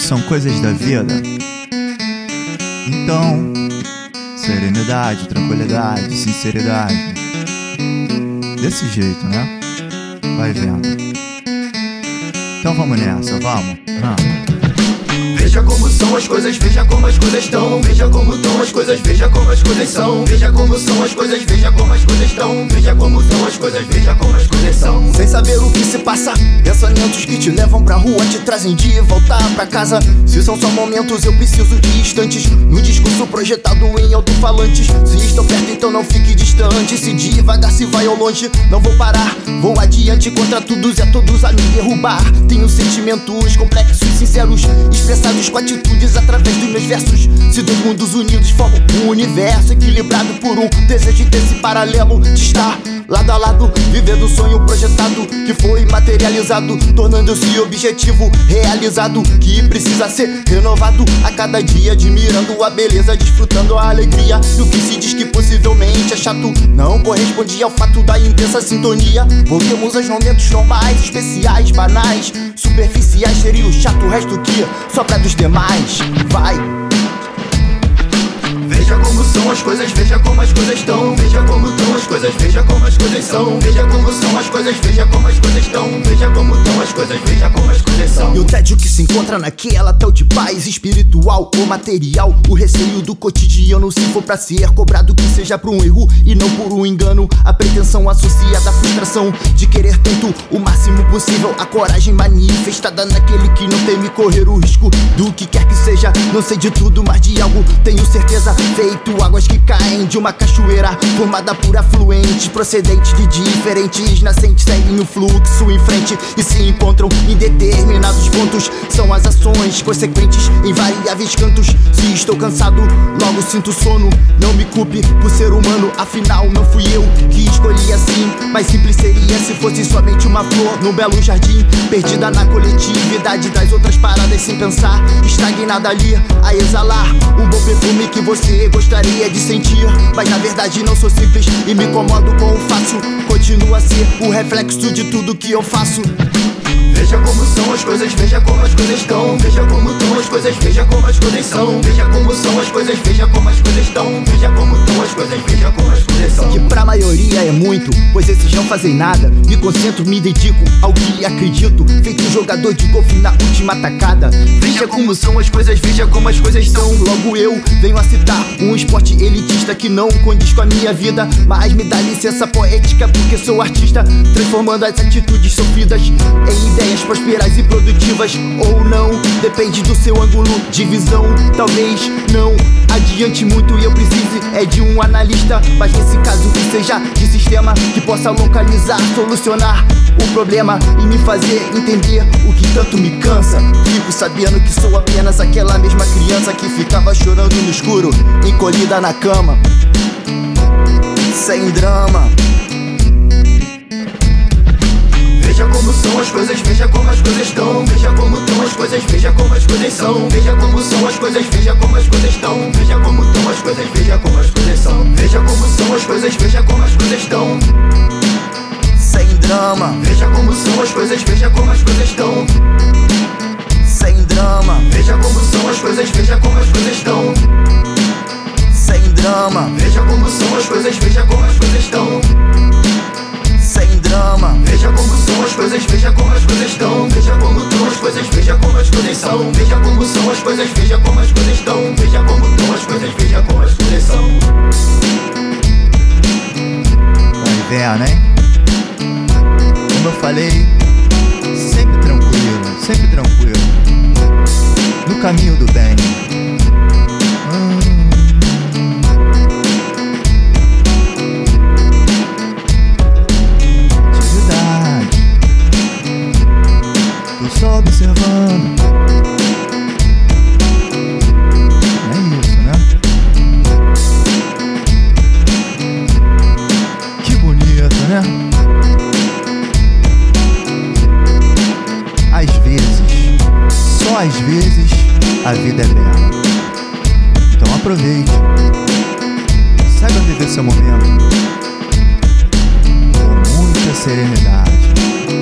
são coisas da vida. Então, serenidade, tranquilidade, sinceridade. Desse jeito, né? Vai vendo. Então vamos nessa, vamos. Veja como são as coisas, veja como as coisas estão. Veja como estão as coisas, veja como as coisas são. Veja como são as coisas, veja como as coisas estão. Veja como são as coisas, veja como as coisas são. Sem saber o que se passa, pensamentos que te levam pra rua, te trazem de volta pra casa. Se são só momentos, eu preciso de instantes. No discurso projetado em alto-falantes. Se estou perto, então não fique distante. Se devagar, se vai ao longe, não vou parar. Vou adiante contra todos e a todos a me derrubar. Tenho sentimentos complexos, sinceros, expressados com atitudes através dos meus versos. Se dois mundos unidos formam um universo equilibrado por um desejo desse paralelo de estar lado a lado, vivendo o sonho projetado que foi materializado, tornando-se objetivo realizado, que precisa ser renovado a cada dia, admirando a beleza, desfrutando a alegria do que se diz que possivelmente é chato. Não correspondia ao fato da intensa sintonia. Voltemos aos momentos normais, especiais, banais, superficiais. Seria o chato, o resto que sobra dos demais. Vai! Veja como são as coisas, veja como as coisas estão. Veja como estão as coisas, veja como as coisas são. Veja como são as coisas, veja como as coisas estão. Veja como estão as coisas, veja como as coisas são. E o tédio que se encontra naquela tal de paz espiritual ou material. O receio do cotidiano, se for pra ser cobrado, que seja por um erro e não por um engano. A pretensão associada à frustração de querer tanto o máximo possível. A coragem manifestada naquele que não teme correr o risco do que quer que seja. Não sei de tudo, mas de algo tenho certeza. Feito águas que caem de uma cachoeira formada por afluentes procedentes de diferentes nascentes, seguem o fluxo em frente e se encontram em determinados pontos. São as ações consequentes em variáveis cantos. Se estou cansado, logo sinto sono. Não me culpe por ser humano, afinal não fui eu que escolhi assim. Mais simples seria se fosse somente uma flor num belo jardim, perdida na coletividade das outras paradas sem pensar, estagnada ali a exalar um bom perfume que você gostaria de sentir. Mas na verdade não sou simples e me incomodo com o fácil. Continua a ser o reflexo de tudo que eu faço. Veja como são as coisas, veja como as coisas estão. Veja como estão as coisas, veja como as coisas são. Veja como são as coisas, veja como as coisas estão. Veja como estão as coisas, veja como as coisas são. Que pra maioria é muito, pois esses não fazem nada. Me concentro, me dedico ao que acredito, feito um jogador de golfe na última tacada. Veja como são as coisas, veja como as coisas são. Logo eu venho a citar um esporte elitista que não condiz com a minha vida, mas me dá licença poética porque sou artista, transformando as atitudes sofridas em ideias prosperas e produtivas. Ou não, depende do seu ângulo de visão. Talvez não adiante muito e eu precise de um analista, mas nesse caso que seja de sistema que possa localizar, solucionar o problema e me fazer entender o que tanto me cansa. Fico sabendo que sou apenas aquela mesma criança que ficava chorando no escuro, encolhida na cama, sem drama. Veja como são as coisas, veja como as coisas estão. Veja como estão as coisas, veja como as coisas são. Veja como são as coisas, veja como as coisas estão. Veja como estão as coisas, veja como as coisas são. Veja como são as coisas, veja como as coisas estão. Sem drama. Veja como são as coisas, veja como as coisas estão. Sem drama. Veja como são as coisas, veja como as coisas estão. Sem drama. Veja como são as coisas, veja como as coisas estão. Sem drama. Veja como são as coisas, veja como as coisas estão. Veja como estão as coisas, veja como as coisas são. Veja como são as coisas, veja como as coisas estão. Veja como estão as coisas, veja como as coisas são. Vai vendo, hein? Como eu falei, sempre tranquilo, no caminho do bem. Atividade, tô só observando. É isso, né? Que bonito, né? Às vezes, só às vezes, a vida é bela. Então aproveite, saiba viver seu momento com muita serenidade.